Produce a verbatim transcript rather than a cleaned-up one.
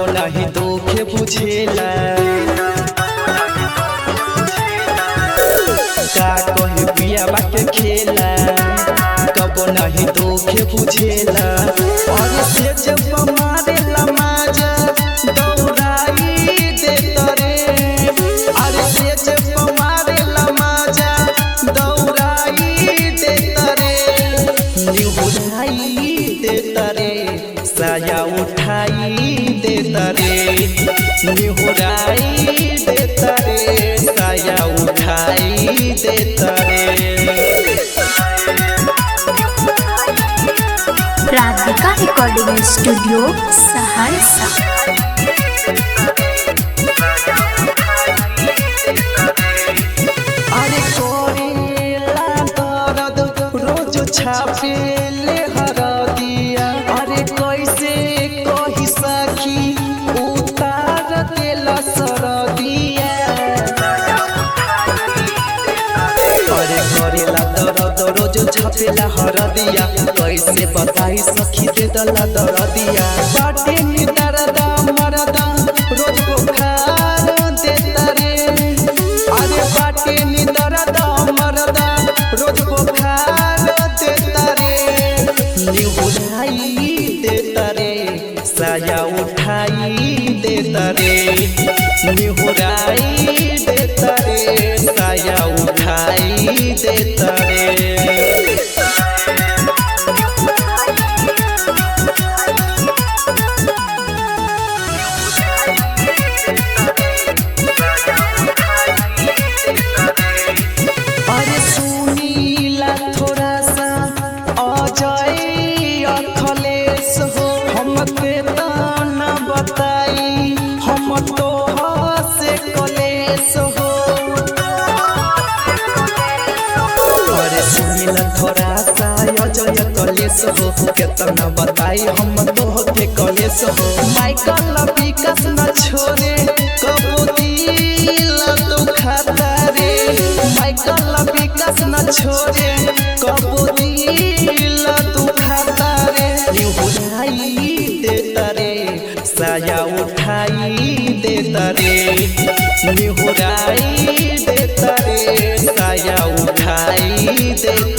नहीं दुख बुझेला का कहे पियावा के खेला कबो नहीं दुख बुझेला और से जब मारे लमाजा दौड़ाई दे तरे अरे से जब मारे लमाजा दौड़ाई दे तरे निहुराई दे तरे साया उठाई दे तरे निहुराई दे तरे साया उठाई दे तरे। Radhika recording studio Saharsa. अरे कोरेला दर्द रोज छापेले हरदिया अरे कैसे कही सखी उतार देला सरदिया अरे करेला दर्द रोज छापेला हरदिया कैसे बताई सखी दे दला दर्दिया बाटे नी दर्द मरदा रोज बुखार देता रे अरे बाटे नी दर्द मरदा रोज बुखार देता रे निहुराई देता रे साया उठाई देता रे निहुराई देता रे साया उठाई देता रे। अरे सुनीला थोड़ा सा अजय अखलेश हो हमके ताना बताई हम तो से कलेश हो अरे सुनीला थोड़ा सा अजय कलेश हो केतना बताई हम तो के कलेश हो माइकल विकास न छोड़े कबो दिल तो खाता रे माइकल विकास न छोड़े कबो दिल तू खाता रे निहुराई देता रे साया उठाई देता रे निहुराई देता रे साया उठाई देता